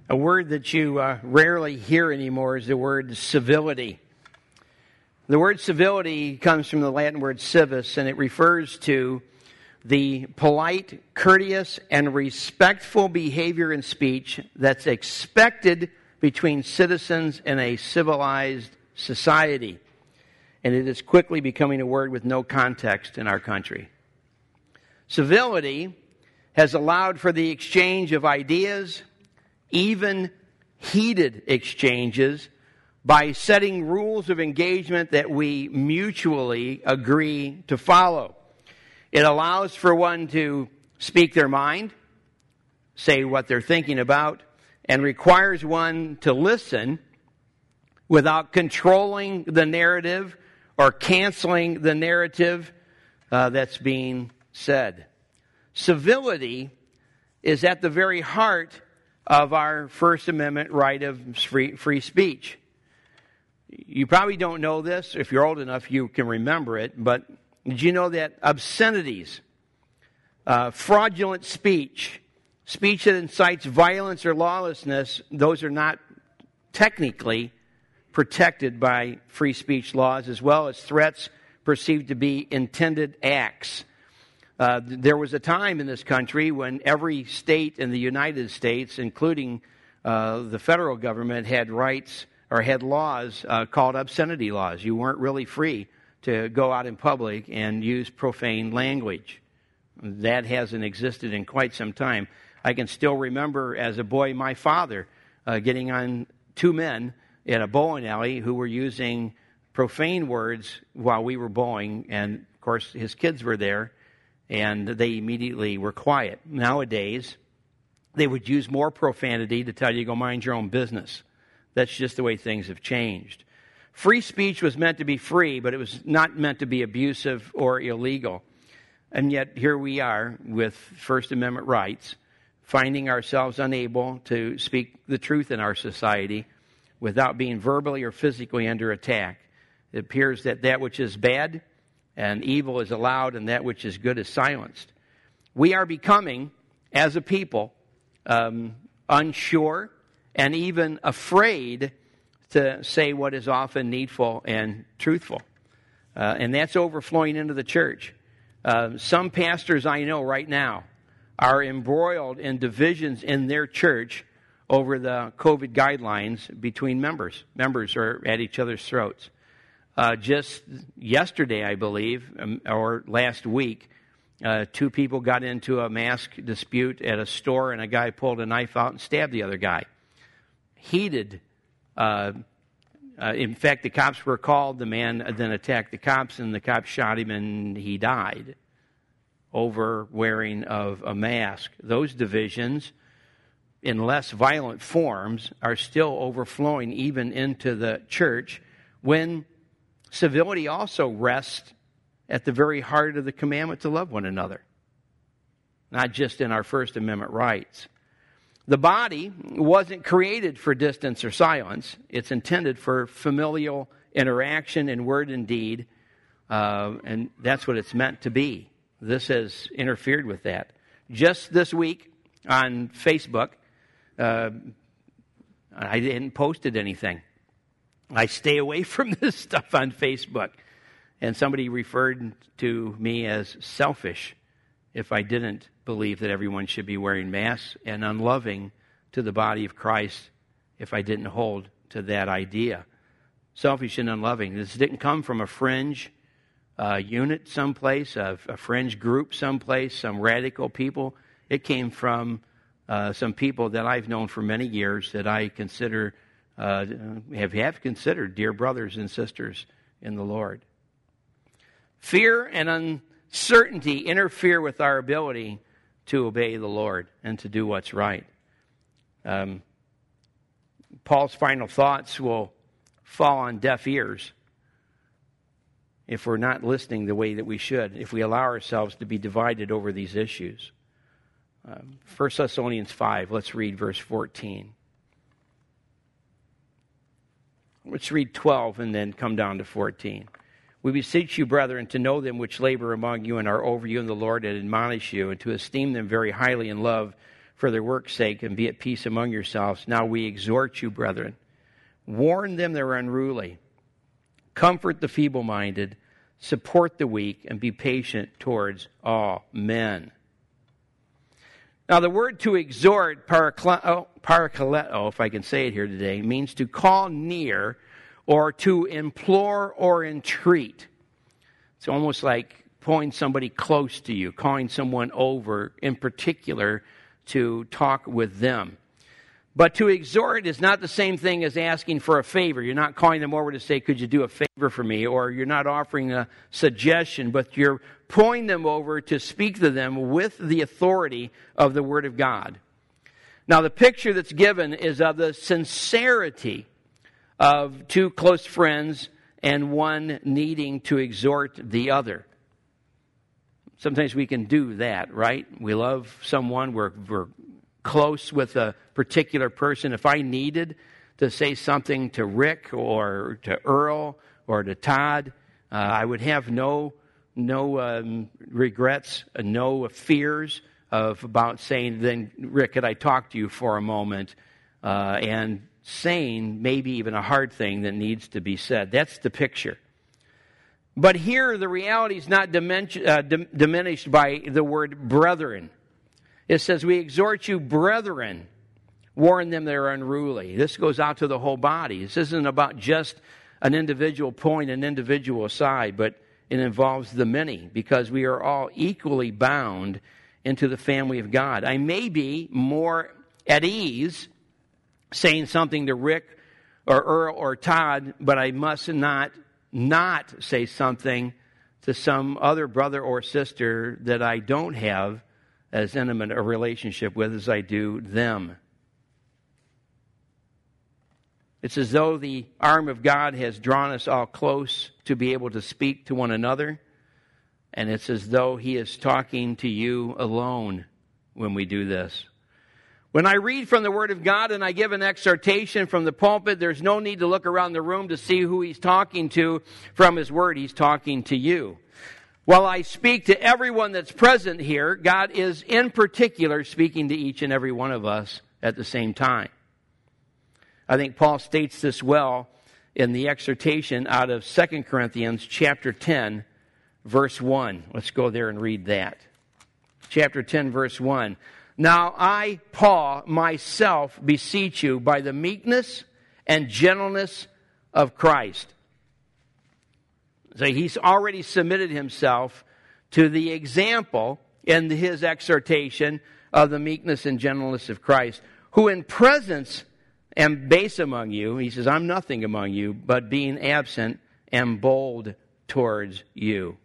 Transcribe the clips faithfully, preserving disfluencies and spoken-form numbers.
A word that you uh, rarely hear anymore is the word civility. The word civility comes from the Latin word civis, and it refers to the polite, courteous, and respectful behavior and speech that's expected between citizens in a civilized society. And it is quickly becoming a word with no context in our country. Civility has allowed for the exchange of ideas, even heated exchanges, by setting rules of engagement that we mutually agree to follow. It allows for one to speak their mind, say what they're thinking about, and requires one to listen without controlling the narrative or canceling the narrative uh, that's being said. Civility is at the very heart of our First Amendment right of free, free speech. You probably don't know this. If you're old enough, you can remember it. But did you know that obscenities, uh, fraudulent speech, speech that incites violence or lawlessness, those are not technically protected by free speech laws, as well as threats perceived to be intended acts. Uh, there was a time in this country when every state in the United States, including uh, the federal government, had rights or had laws uh, called obscenity laws. You weren't really free to go out in public and use profane language. That hasn't existed in quite some time. I can still remember as a boy my father uh, getting on two men in a bowling alley who were using profane words while we were bowling, and of course his kids were there. And they immediately were quiet. Nowadays, they would use more profanity to tell you to go mind your own business. That's just the way things have changed. Free speech was meant to be free, but it was not meant to be abusive or illegal. And yet, here we are with First Amendment rights, finding ourselves unable to speak the truth in our society without being verbally or physically under attack. It appears that that which is bad and evil is allowed, and that which is good is silenced. We are becoming, as a people, um, unsure and even afraid to say what is often needful and truthful. Uh, and that's overflowing into the church. Uh, some pastors I know right now are embroiled in divisions in their church over the COVID guidelines between members. Members are at each other's throats. Uh, just yesterday, I believe, um, or last week, uh, two people got into a mask dispute at a store, and a guy pulled a knife out and stabbed the other guy. Heated. Uh, uh, in fact, the cops were called. The man then attacked the cops, and the cops shot him, and he died over wearing of a mask. Those divisions, in less violent forms, are still overflowing even into the church when civility also rests at the very heart of the commandment to love one another, not just in our First Amendment rights. The body wasn't created for distance or silence. It's intended for familial interaction in word and deed, uh, and that's what it's meant to be. This has interfered with that. Just this week on Facebook, uh, I hadn't posted anything. I stay away from this stuff on Facebook. And somebody referred to me as selfish if I didn't believe that everyone should be wearing masks, and unloving to the body of Christ if I didn't hold to that idea. Selfish and unloving. This didn't come from a fringe uh, unit someplace, a, a fringe group someplace, some radical people. It came from uh, some people that I've known for many years that I consider Uh, have, have considered dear brothers and sisters in the Lord. Fear and uncertainty interfere with our ability to obey the Lord and to do what's right. Um, Paul's final thoughts will fall on deaf ears if we're not listening the way that we should, if we allow ourselves to be divided over these issues. Um, First Thessalonians five, let's read verse fourteen. Let's read twelve and then come down to fourteen. We beseech you, brethren, to know them which labor among you and are over you in the Lord, and admonish you, and to esteem them very highly in love, for their work's sake, and be at peace among yourselves. Now we exhort you, brethren. Warn them that are unruly. Comfort the feeble-minded. Support the weak, and be patient towards all men. Now the word to exhort, parakaleo, parakaleo, if I can say it here today, means to call near or to implore or entreat. It's almost like pulling somebody close to you, calling someone over in particular to talk with them. But to exhort is not the same thing as asking for a favor. You're not calling them over to say, could you do a favor for me? Or you're not offering a suggestion, but you're pulling them over to speak to them with the authority of the Word of God. Now, the picture that's given is of the sincerity of two close friends and one needing to exhort the other. Sometimes we can do that, right? We love someone, we're, we're close with a particular person. If I needed to say something to Rick or to Earl or to Todd, uh, I would have no no um, regrets, uh, no fears of about saying, then Rick, could I talk to you for a moment? Uh, and saying maybe even a hard thing that needs to be said. That's the picture. But here the reality is not dimen- uh, dim- diminished by the word brethren. It says, we exhort you, brethren, warn them that are unruly. This goes out to the whole body. This isn't about just an individual pulling an individual aside, but it involves the many, because we are all equally bound into the family of God. I may be more at ease saying something to Rick or Earl or Todd, but I must not not say something to some other brother or sister that I don't have as intimate a relationship with as I do them. It's as though the arm of God has drawn us all close to be able to speak to one another, and it's as though He is talking to you alone when we do this. When I read from the Word of God and I give an exhortation from the pulpit, there's no need to look around the room to see who He's talking to from His Word. He's talking to you. While I speak to everyone that's present here, God is in particular speaking to each and every one of us at the same time. I think Paul states this well in the exhortation out of Second Corinthians chapter ten, verse one. Let's go there and read that. Chapter ten, verse one. Now I, Paul, myself beseech you by the meekness and gentleness of Christ. So he's already submitted himself to the example in his exhortation of the meekness and gentleness of Christ, who in presence am base among you. He says, I'm nothing among you, but being absent am bold towards you.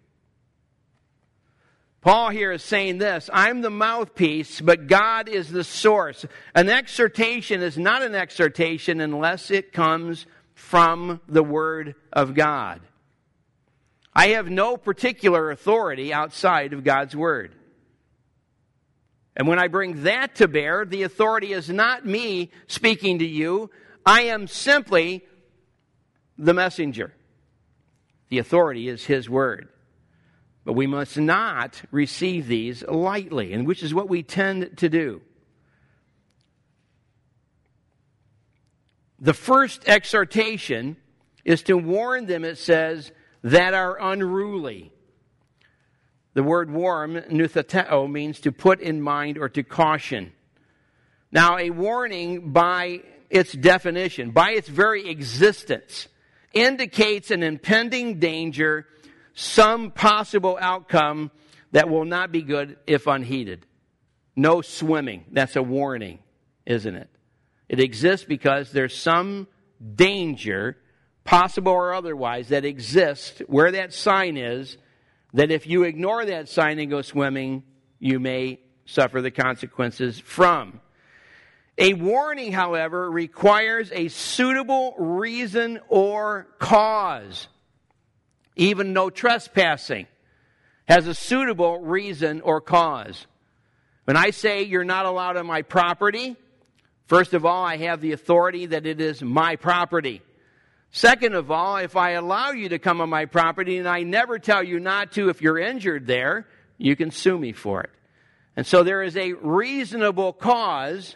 Paul here is saying this, I'm the mouthpiece, but God is the source. An exhortation is not an exhortation unless it comes from the Word of God. I have no particular authority outside of God's Word. And when I bring that to bear, the authority is not me speaking to you. I am simply the messenger. The authority is His Word. But we must not receive these lightly, and which is what we tend to do. The first exhortation is to warn them, it says, that are unruly. The word warn, nuthateo, means to put in mind or to caution. Now, a warning by its definition, by its very existence, indicates an impending danger, some possible outcome that will not be good if unheeded. No swimming. That's a warning, isn't it? It exists because there's some danger, possible or otherwise, that exists where that sign is, that if you ignore that sign and go swimming, you may suffer the consequences from. A warning, however, requires a suitable reason or cause. Even no trespassing has a suitable reason or cause. When I say you're not allowed on my property, first of all, I have the authority that it is my property. Second of all, if I allow you to come on my property and I never tell you not to, if you're injured there, you can sue me for it. And so there is a reasonable cause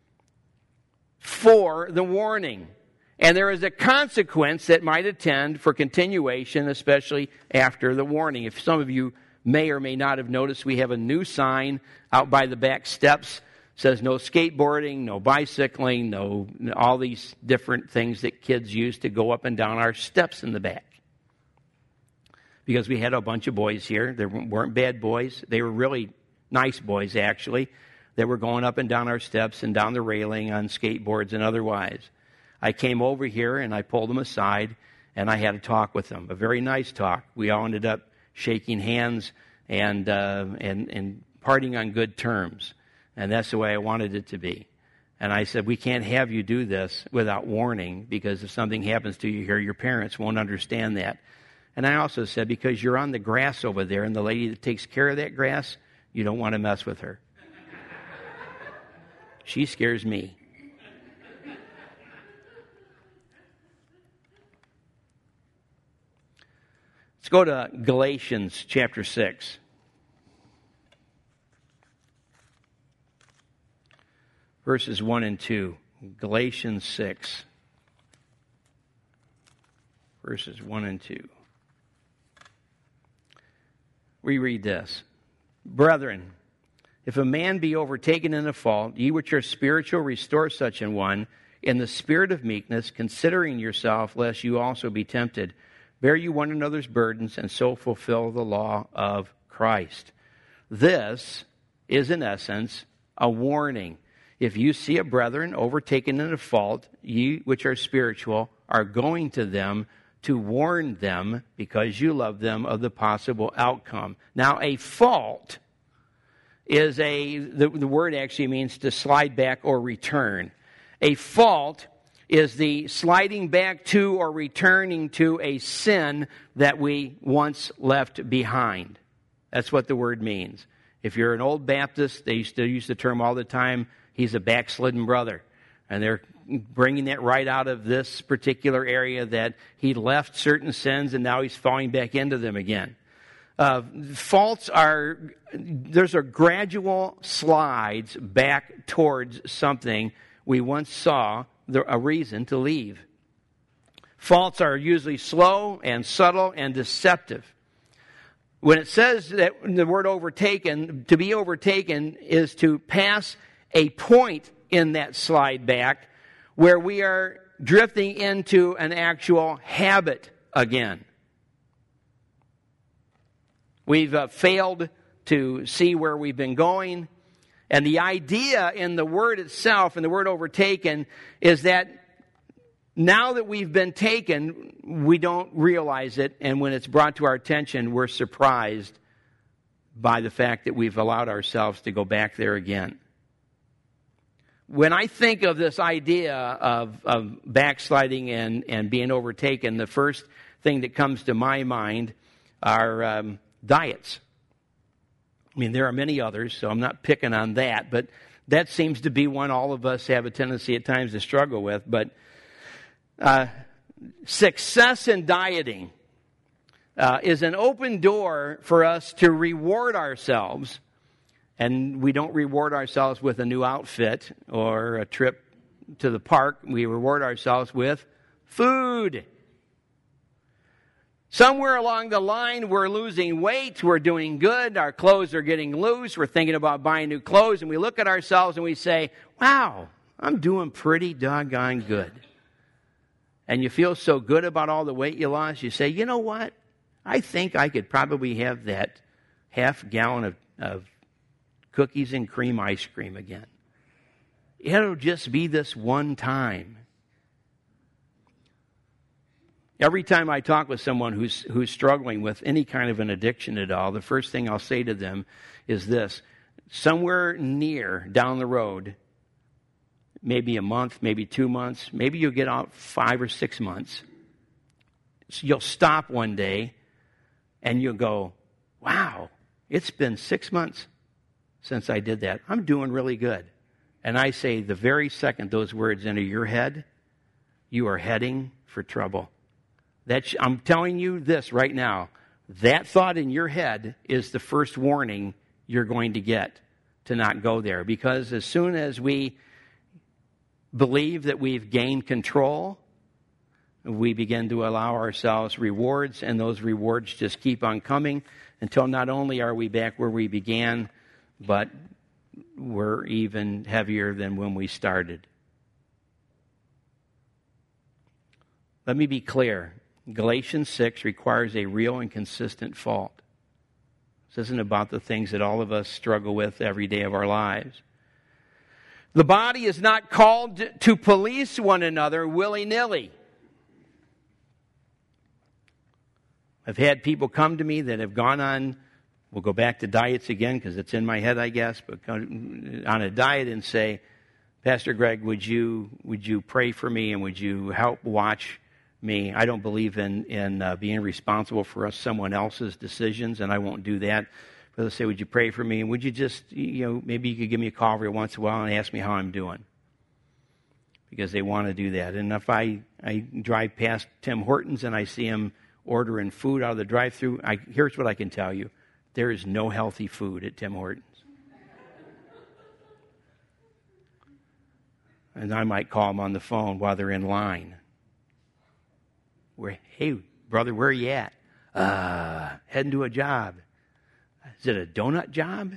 for the warning. And there is a consequence that might attend for continuation, especially after the warning. If some of you may or may not have noticed, we have a new sign out by the back steps. It says no skateboarding, no bicycling, no all these different things that kids use to go up and down our steps in the back. Because we had a bunch of boys here. They weren't bad boys. They were really nice boys, actually, that were going up and down our steps and down the railing on skateboards and otherwise. I came over here and I pulled them aside and I had a talk with them, a very nice talk. We all ended up shaking hands and uh, and and parting on good terms, and that's the way I wanted it to be. And I said, we can't have you do this without warning, because if something happens to you here, your parents won't understand that. And I also said, because you're on the grass over there, and the lady that takes care of that grass, you don't want to mess with her. She scares me. Let's go to Galatians chapter six. Verses one and two. Galatians six. Verses one and two. We read this. Brethren, if a man be overtaken in a fault, ye which are spiritual, restore such an one in the spirit of meekness, considering yourself, lest you also be tempted. Bear you one another's burdens, and so fulfill the law of Christ. This is, in essence, a warning. If you see a brethren overtaken in a fault, ye which are spiritual are going to them to warn them, because you love them, of the possible outcome. Now, a fault is a, the, the word actually means to slide back or return. A fault is the sliding back to or returning to a sin that we once left behind. That's what the word means. If you're an old Baptist, they used to use the term all the time, he's a backslidden brother. And they're bringing that right out of this particular area, that he left certain sins and now he's falling back into them again. Uh, faults are, there's a gradual slides back towards something we once saw the, a reason to leave. Faults are usually slow and subtle and deceptive. When it says that the word overtaken, to be overtaken is to pass a point in that slide back where we are drifting into an actual habit again. We've uh, failed to see where we've been going. And the idea in the word itself, in the word overtaken, is that now that we've been taken, we don't realize it. And when it's brought to our attention, we're surprised by the fact that we've allowed ourselves to go back there again. When I think of this idea of, of backsliding and, and being overtaken, the first thing that comes to my mind are um, diets. I mean, there are many others, so I'm not picking on that, but that seems to be one all of us have a tendency at times to struggle with. But uh, success in dieting uh, is an open door for us to reward ourselves. And we don't reward ourselves with a new outfit or a trip to the park. We reward ourselves with food. Somewhere along the line, we're losing weight, we're doing good, our clothes are getting loose, we're thinking about buying new clothes, and we look at ourselves and we say, wow, I'm doing pretty doggone good. And you feel so good about all the weight you lost, you say, you know what? I think I could probably have that half gallon of, of cookies and cream ice cream again. It'll just be this one time. Every time I talk with someone who's who's struggling with any kind of an addiction at all, the first thing I'll say to them is this. Somewhere near down the road, maybe a month, maybe two months, maybe you'll get out five or six months. So you'll stop one day and you'll go, wow, it's been six months since I did that. I'm doing really good. And I say the very second those words enter your head, you are heading for trouble. That sh- I'm telling you this right now. That thought in your head is the first warning you're going to get. to not go there, because as soon as we believe that we've gained control, we begin to allow ourselves rewards, and those rewards just keep on coming until not only are we back where we began, but we're even heavier than when we started. Let me be clear. Galatians six requires a real and consistent fault. This isn't about the things that all of us struggle with every day of our lives. The body is not called to police one another willy-nilly. I've had people come to me that have gone on, we'll go back to diets again because it's in my head, I guess, but on a diet and say, Pastor Greg, would you would you pray for me and would you help watch me? I don't believe in, in uh, being responsible for us, someone else's decisions, and I won't do that. But they'll say, would you pray for me? And would you just, you know, maybe you could give me a call every once in a while and ask me how I'm doing? Because they want to do that. And if I, I drive past Tim Hortons and I see him ordering food out of the drive-thru, I, here's what I can tell you. There is no healthy food at Tim Hortons. And I might call them on the phone while they're in line. Where, hey, brother, where are you at? Uh, heading to a job. Is it a donut job?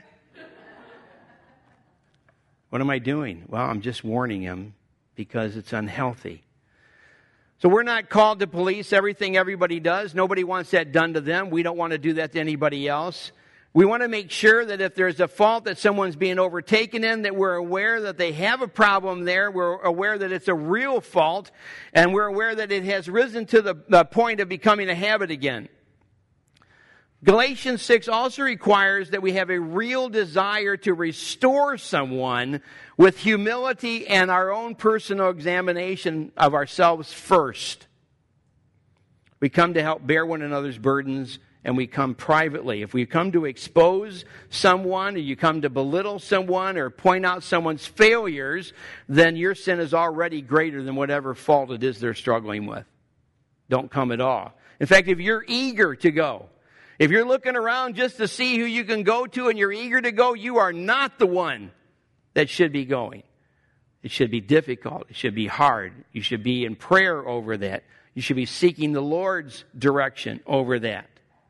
What am I doing? Well, I'm just warning him because it's unhealthy. So we're not called to police everything everybody does. Nobody wants that done to them. We don't want to do that to anybody else. We want to make sure that if there's a fault that someone's being overtaken in, that we're aware that they have a problem there. We're aware that it's a real fault, and we're aware that it has risen to the, the point of becoming a habit again. Galatians six also requires that we have a real desire to restore someone with humility and our own personal examination of ourselves first. We come to help bear one another's burdens, and we come privately. If we come to expose someone, or you come to belittle someone or point out someone's failures, then your sin is already greater than whatever fault it is they're struggling with. Don't come at all. In fact, if you're eager to go, if you're looking around just to see who you can go to and you're eager to go, you are not the one that should be going. It should be difficult. It should be hard. You should be in prayer over that. You should be seeking the Lord's direction over that.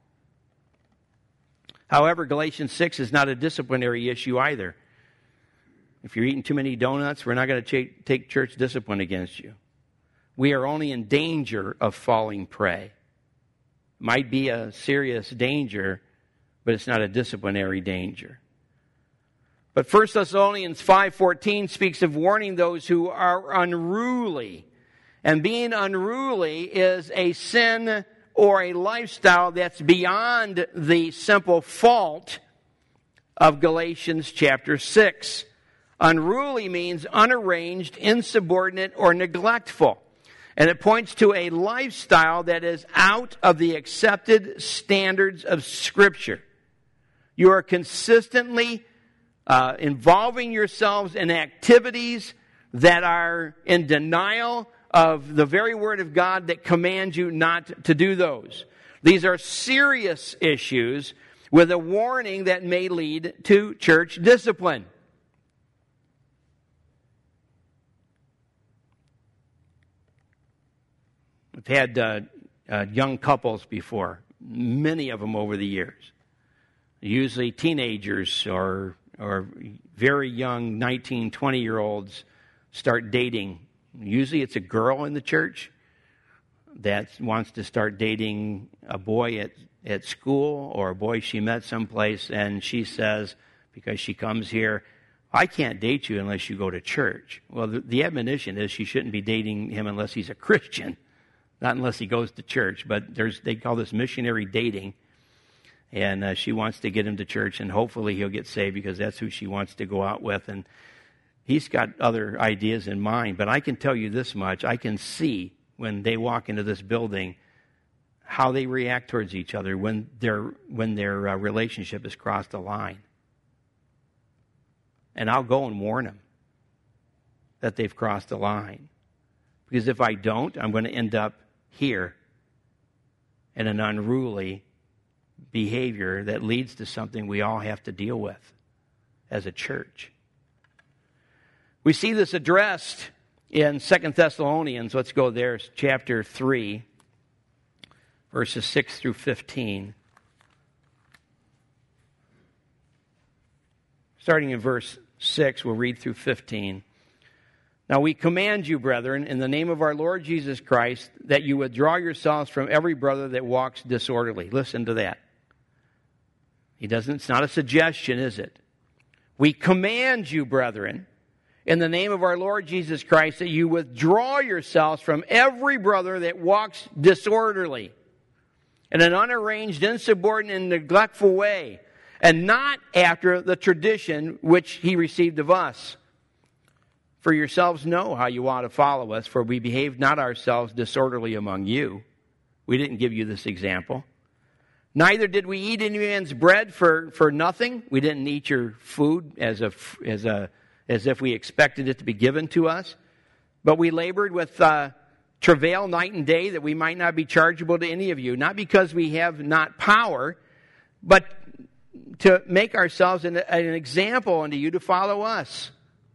However, Galatians six is not a disciplinary issue either. If you're eating too many donuts, we're not going to ch- take church discipline against you. We are only in danger of falling prey. Might be a serious danger, but it's not a disciplinary danger. But First Thessalonians five fourteen speaks of warning those who are unruly. And being unruly is a sin or a lifestyle that's beyond the simple fault of Galatians chapter six. Unruly means unarranged, insubordinate, or neglectful. And it points to a lifestyle that is out of the accepted standards of Scripture. You are consistently uh, involving yourselves in activities that are in denial of the very Word of God that commands you not to do those. These are serious issues with a warning that may lead to church discipline. I've had uh, uh, young couples before, many of them over the years. Usually teenagers or or very young nineteen, twenty-year-olds start dating. Usually it's a girl in the church that wants to start dating a boy at, at school or a boy she met someplace, and she says, because she comes here, I can't date you unless you go to church. Well, the, the admonition is she shouldn't be dating him unless he's a Christian. Not unless he goes to church, but there's they call this missionary dating. And uh, she wants to get him to church, and hopefully he'll get saved because that's who she wants to go out with. And he's got other ideas in mind. But I can tell you this much. I can see when they walk into this building how they react towards each other when their, when their uh, relationship has crossed a line. And I'll go and warn them that they've crossed a line. Because if I don't, I'm going to end up here in an unruly behavior that leads to something we all have to deal with. as a church. We see this addressed in Second Thessalonians. Let's go there, chapter three, verses six through fifteen. Starting in verse six, we'll read through fifteen. Now we command you, brethren, in the name of our Lord Jesus Christ, that you withdraw yourselves from every brother that walks disorderly. Listen to that. He doesn't, it's not a suggestion, is it? We command you, brethren, in the name of our Lord Jesus Christ, that you withdraw yourselves from every brother that walks disorderly, in an unarranged, insubordinate, and neglectful way, and not after the tradition which he received of us. For yourselves know how you ought to follow us, for we behaved not ourselves disorderly among you. We didn't give you this example. Neither did we eat any man's bread for, for nothing. We didn't eat your food as a, as a as if we expected it to be given to us. But we labored with uh, travail night and day, that we might not be chargeable to any of you, not because we have not power, but to make ourselves an, an example unto you to follow us.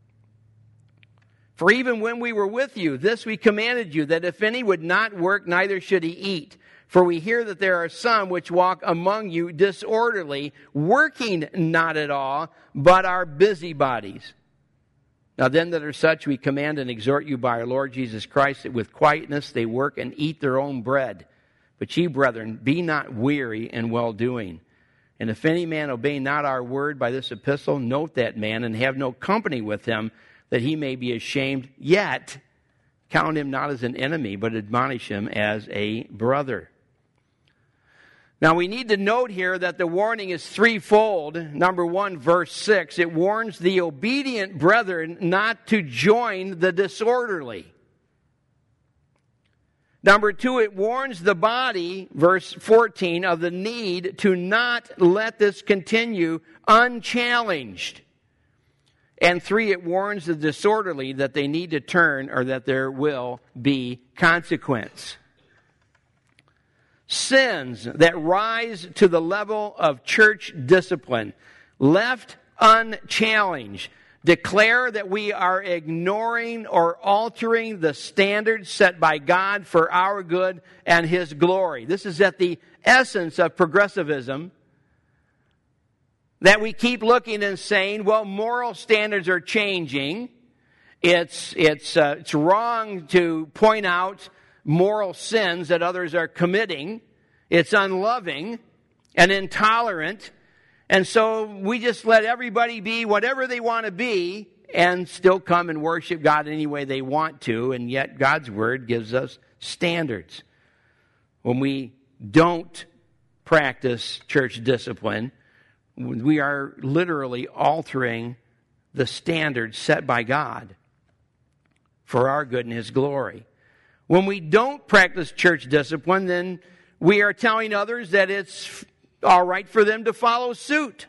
For even when we were with you, this we commanded you, that if any would not work, neither should he eat. For we hear that there are some which walk among you disorderly, working not at all, but are busybodies. Now then that are such, we command and exhort you by our Lord Jesus Christ, that with quietness they work and eat their own bread. But ye, brethren, be not weary in well-doing. And if any man obey not our word by this epistle, note that man, and have no company with him, that he may be ashamed, yet count him not as an enemy, but admonish him as a brother. Now we need to note here that the warning is threefold. Number one, verse six, it warns the obedient brethren not to join the disorderly. Number two, it warns the body, verse fourteen, of the need to not let this continue unchallenged. And three, it warns the disorderly that they need to turn, or that there will be consequence. Sins that rise to the level of church discipline, left unchallenged, declare that we are ignoring or altering the standards set by God for our good and His glory. This is at the essence of progressivism. That we keep looking and saying, well, moral standards are changing. It's, it's, uh, it's wrong to point out moral sins that others are committing. It's unloving and intolerant. And so we just let everybody be whatever they want to be and still come and worship God any way they want to. And yet God's Word gives us standards. When we don't practice church discipline, we are literally altering the standards set by God for our good and His glory. When we don't practice church discipline, then we are telling others that it's all right for them to follow suit.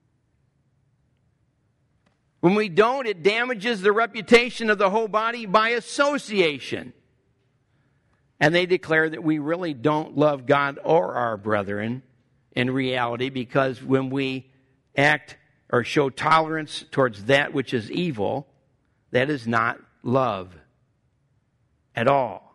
When we don't, it damages the reputation of the whole body by association. And they declare that we really don't love God or our brethren in reality, because when we act or show tolerance towards that which is evil, that is not love at all.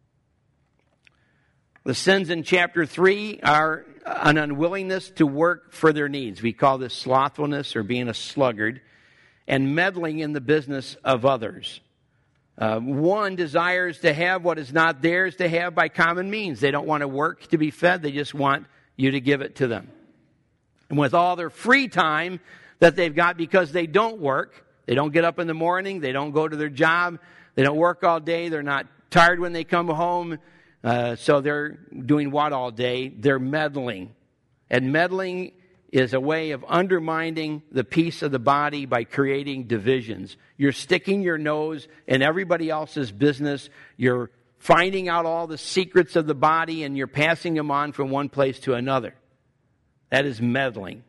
The sins in chapter three are an unwillingness to work for their needs. We call this slothfulness or being a sluggard, and meddling in the business of others. Uh, one desires to have what is not theirs to have by common means. They don't want to work to be fed. They just want you to give it to them. And with all their free time that they've got, because they don't work, they don't get up in the morning, they don't go to their job, they don't work all day, they're not tired when they come home, uh, so they're doing what all day? They're meddling. And meddling is a way of undermining the peace of the body by creating divisions. You're sticking your nose in everybody else's business, you're finding out all the secrets of the body, and you're passing them on from one place to another. That is meddling.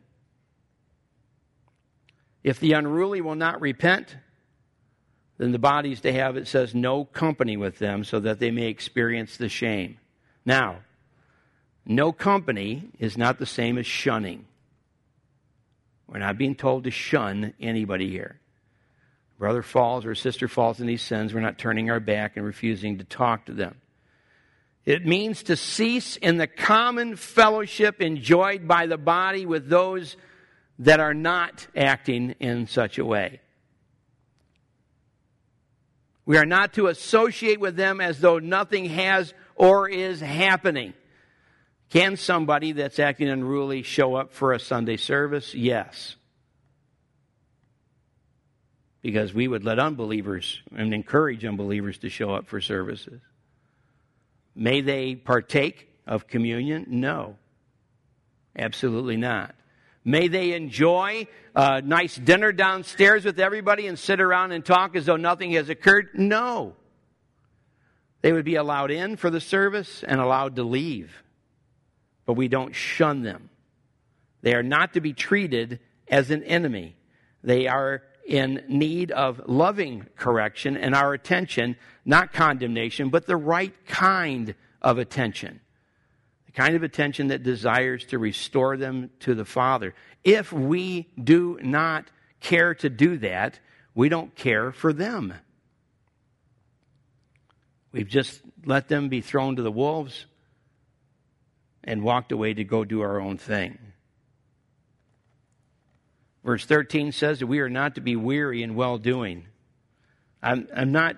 If the unruly will not repent, then the body is to have, it says, no company with them, so that they may experience the shame. Now, no company is not the same as shunning. We're not being told to shun anybody here. Brother falls or sister falls in these sins, we're not turning our back and refusing to talk to them. It means to cease in the common fellowship enjoyed by the body with those that are not acting in such a way. We are not to associate with them as though nothing has or is happening. Can somebody that's acting unruly show up for a Sunday service? Yes. Because we would let unbelievers and encourage unbelievers to show up for services. May they partake of communion? No. Absolutely not. May they enjoy a nice dinner downstairs with everybody and sit around and talk as though nothing has occurred? No. They would be allowed in for the service and allowed to leave. But we don't shun them. They are not to be treated as an enemy. They are in need of loving correction and our attention, not condemnation, but the right kind of attention. The kind of attention that desires to restore them to the Father. If we do not care to do that, we don't care for them. We've just let them be thrown to the wolves and walked away to go do our own thing. Verse thirteen says that we are not to be weary in well-doing. I'm, I'm not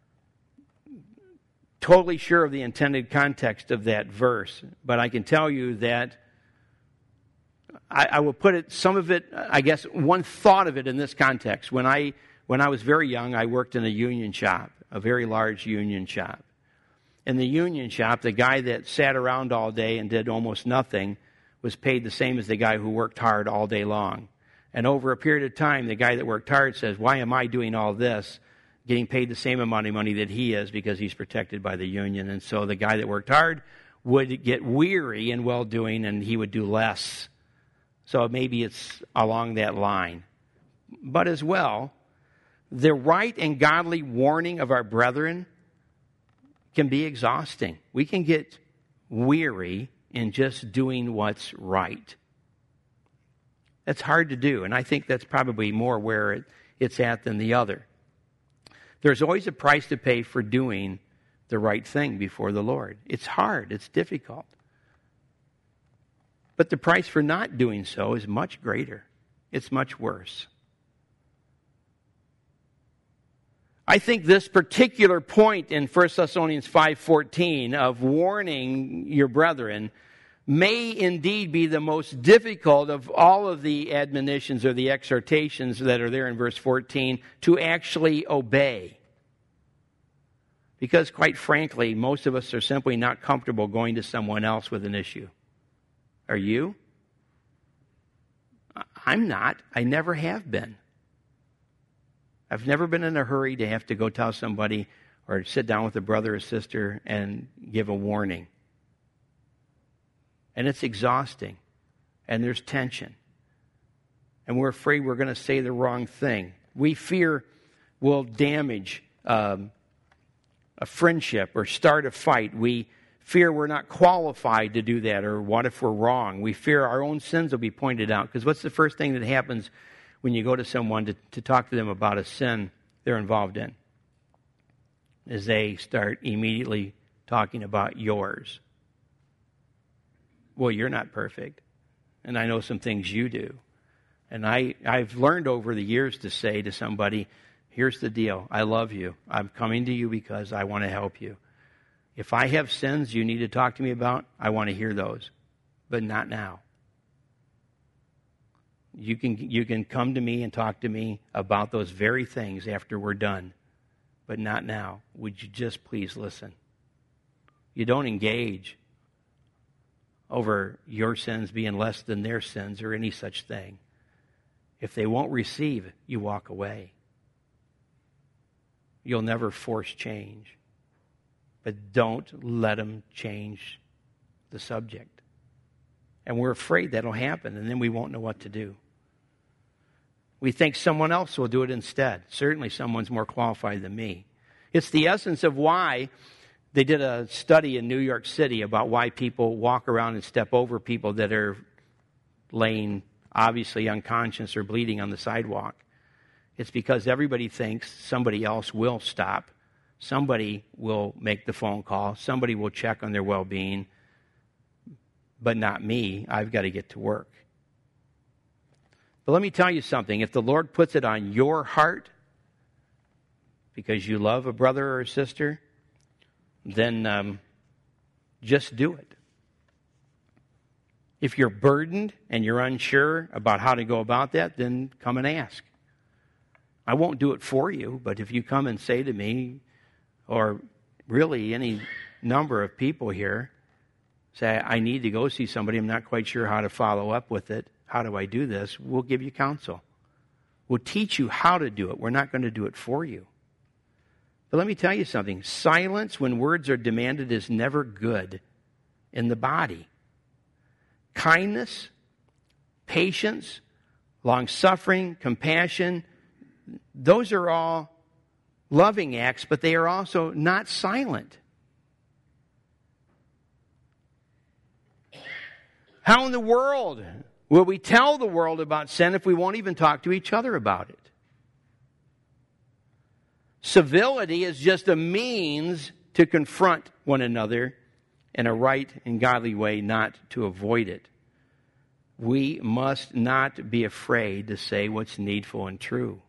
totally sure of the intended context of that verse, but I can tell you that I, I will put it, some of it, I guess, one thought of it in this context. When I, when I was very young, I worked in a union shop, a very large union shop. In the union shop, the guy that sat around all day and did almost nothing was paid the same as the guy who worked hard all day long. And over a period of time, the guy that worked hard says, why am I doing all this, getting paid the same amount of money that he is because he's protected by the union? And so the guy that worked hard would get weary in well-doing and he would do less. So maybe it's along that line. But as well, the right and godly warning of our brethren can be exhausting. We can get weary in just doing what's right. That's hard to do, and I think that's probably more where it, it's at than the other. There's always a price to pay for doing the right thing before the Lord. It's hard. It's difficult. But the price for not doing so is much greater. It's much worse. I think this particular point in First Thessalonians five fourteen of warning your brethren may indeed be the most difficult of all of the admonitions or the exhortations that are there in verse fourteen to actually obey. Because quite frankly, most of us are simply not comfortable going to someone else with an issue. Are you? I'm not. I never have been. I've never been in a hurry to have to go tell somebody or sit down with a brother or sister and give a warning. And it's exhausting. And there's tension. And we're afraid we're going to say the wrong thing. We fear we'll damage um, a friendship or start a fight. We fear we're not qualified to do that, or what if we're wrong? We fear our own sins will be pointed out. Because what's the first thing that happens when you go to someone to, to talk to them about a sin they're involved in? Is they start immediately talking about yours. Well, you're not perfect, and I know some things you do. And I, I've learned over the years to say to somebody, here's the deal. I love you. I'm coming to you because I want to help you. If I have sins you need to talk to me about, I want to hear those, but not now. You can, you can come to me and talk to me about those very things after we're done, but not now. Would you just please listen? You don't engage over your sins being less than their sins or any such thing. If they won't receive, you walk away. You'll never force change. But don't let them change the subject. And we're afraid that'll happen, and then we won't know what to do. We think someone else will do it instead. Certainly someone's more qualified than me. It's the essence of why they did a study in New York City about why people walk around and step over people that are laying obviously unconscious or bleeding on the sidewalk. It's because everybody thinks somebody else will stop. Somebody will make the phone call. Somebody will check on their well-being. But not me. I've got to get to work. But let me tell you something. If the Lord puts it on your heart because you love a brother or a sister, then um, just do it. If you're burdened and you're unsure about how to go about that, then come and ask. I won't do it for you, but if you come and say to me, or really any number of people here, say, I need to go see somebody, I'm not quite sure how to follow up with it, how do I do this? We'll give you counsel. We'll teach you how to do it. We're not going to do it for you. But let me tell you something. Silence when words are demanded is never good in the body. Kindness, patience, long-suffering, compassion, those are all loving acts, but they are also not silent. How in the world will we tell the world about sin if we won't even talk to each other about it? Civility is just a means to confront one another in a right and godly way, not to avoid it. We must not be afraid to say what's needful and true.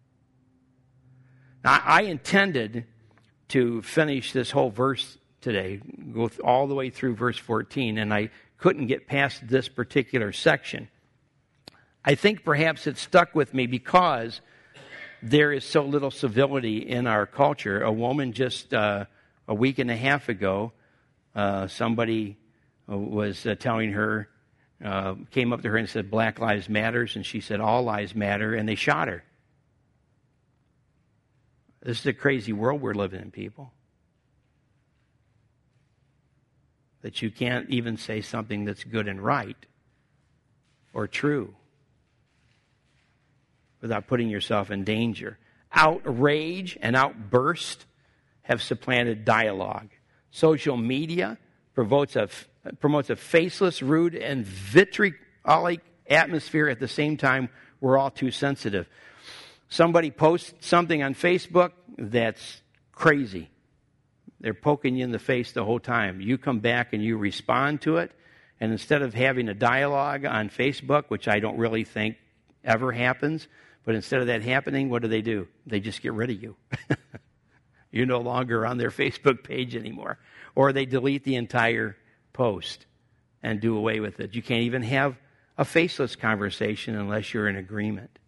Now, I intended to finish this whole verse today, go all the way through verse fourteen, and I couldn't get past this particular section. I think perhaps it stuck with me because there is so little civility in our culture. A woman just uh, a week and a half ago, uh, somebody was uh, telling her, uh, came up to her and said, Black Lives Matters, and she said, all lives matter, and they shot her. This is a crazy world we're living in, people. That you can't even say something that's good and right or true without putting yourself in danger. Outrage and outburst have supplanted dialogue. Social media promotes a, promotes a faceless, rude, and vitriolic atmosphere. At the same time, we're all too sensitive. Somebody posts something on Facebook that's crazy. They're poking you in the face the whole time. You come back and you respond to it, and instead of having a dialogue on Facebook, which I don't really think ever happens, but instead of that happening, what do they do? They just get rid of you. You're no longer on their Facebook page anymore. Or they delete the entire post and do away with it. You can't even have a faceless conversation unless you're in agreement.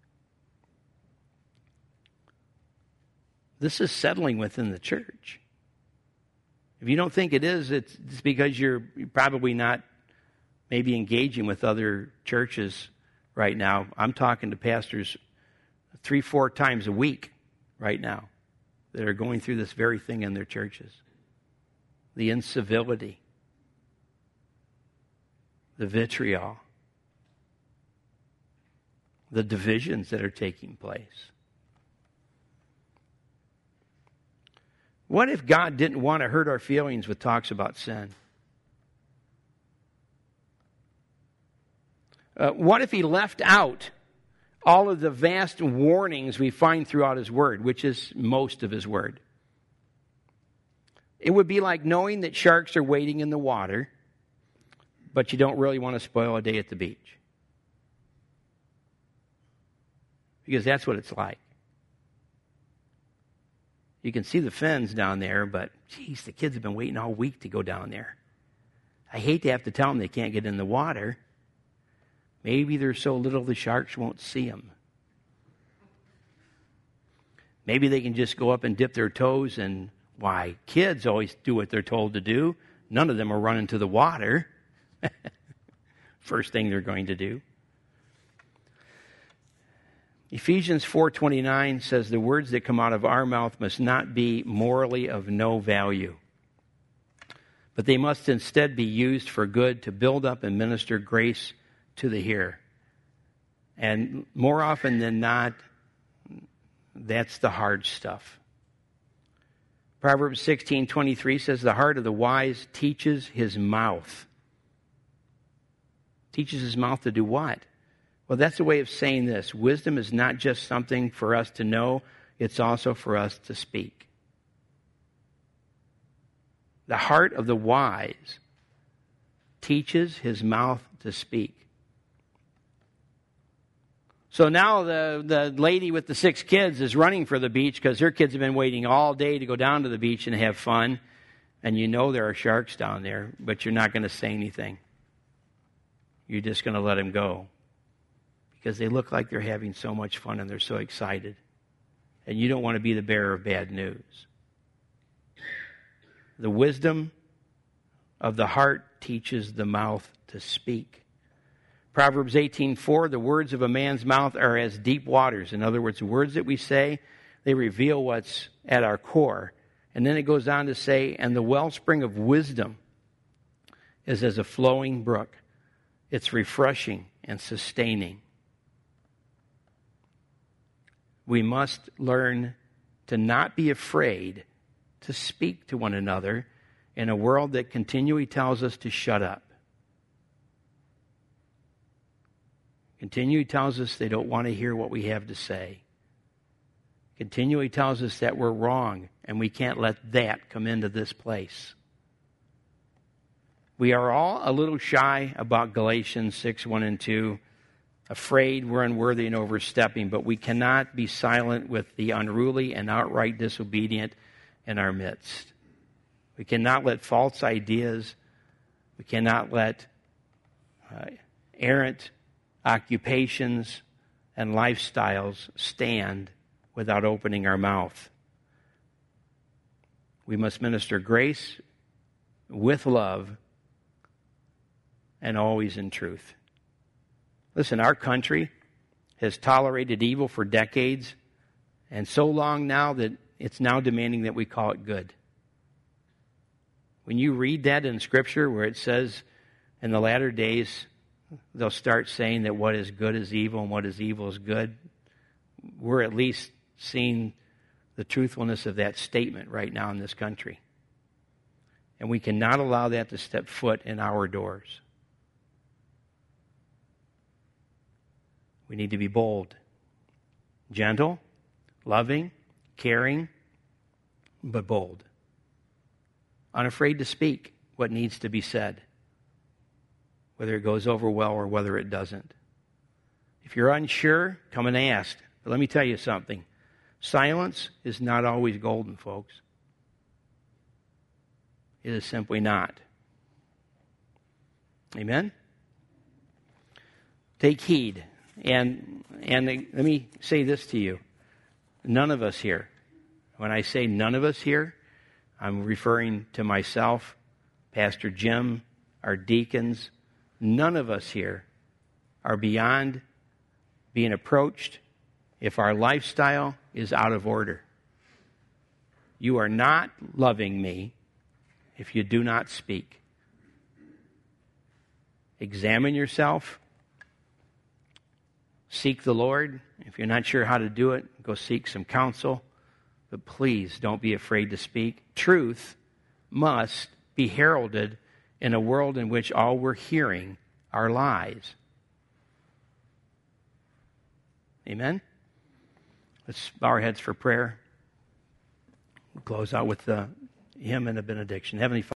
This is settling within the church. If you don't think it is, it's, it's because you're probably not maybe engaging with other churches right now. I'm talking to pastors three, four times a week right now that are going through this very thing in their churches. The incivility, the vitriol, the divisions that are taking place. What if God didn't want to hurt our feelings with talks about sin? Uh, what if He left out all of the vast warnings we find throughout His Word, which is most of His Word? It would be like knowing that sharks are waiting in the water, but you don't really want to spoil a day at the beach. Because that's what it's like. You can see the fins down there, but, geez, the kids have been waiting all week to go down there. I hate to have to tell them they can't get in the water. Maybe they're so little the sharks won't see them. Maybe they can just go up and dip their toes, and why, kids always do what they're told to do. None of them are running to the water. First thing they're going to do. Ephesians four twenty-nine says the words that come out of our mouth must not be morally of no value, but they must instead be used for good to build up and minister grace to the hearer. And more often than not, that's the hard stuff. Proverbs sixteen twenty-three says the heart of the wise teaches his mouth. Teaches his mouth to do what? Well, that's a way of saying this. Wisdom is not just something for us to know, it's also for us to speak. The heart of the wise teaches his mouth to speak. So now the, the lady with the six kids is running for the beach because her kids have been waiting all day to go down to the beach and have fun. And you know there are sharks down there, but you're not going to say anything. You're just going to let them go. Because they look like they're having so much fun and they're so excited. And you don't want to be the bearer of bad news. The wisdom of the heart teaches the mouth to speak. Proverbs eighteen four, the words of a man's mouth are as deep waters. In other words, the words that we say, they reveal what's at our core. And then it goes on to say, and the wellspring of wisdom is as a flowing brook. It's refreshing and sustaining. We must learn to not be afraid to speak to one another in a world that continually tells us to shut up. Continually tells us they don't want to hear what we have to say. Continually tells us that we're wrong and we can't let that come into this place. We are all a little shy about Galatians six, one and two, afraid we're unworthy and overstepping, but we cannot be silent with the unruly and outright disobedient in our midst. We cannot let false ideas, we cannot let uh, errant occupations and lifestyles stand without opening our mouth. We must minister grace with love and always in truth. Listen, our country has tolerated evil for decades, and so long now that it's now demanding that we call it good. When you read that in Scripture where it says in the latter days they'll start saying that what is good is evil and what is evil is good, we're at least seeing the truthfulness of that statement right now in this country. And we cannot allow that to step foot in our doors. We need to be bold, gentle, loving, caring, but bold. Unafraid to speak what needs to be said, whether it goes over well or whether it doesn't. If you're unsure, come and ask. But let me tell you something. Silence is not always golden, folks. It is simply not. Amen? Take heed. And and let me say this to you. None of us here, when I say none of us here, I'm referring to myself, Pastor Jim, our deacons. None of us here are beyond being approached if our lifestyle is out of order. You are not loving me if you do not speak. Examine yourself. Seek the Lord. If you're not sure how to do it, go seek some counsel. But please don't be afraid to speak. Truth must be heralded in a world in which all we're hearing are lies. Amen? Let's bow our heads for prayer. We'll close out with the hymn and a benediction. Heavenly Father,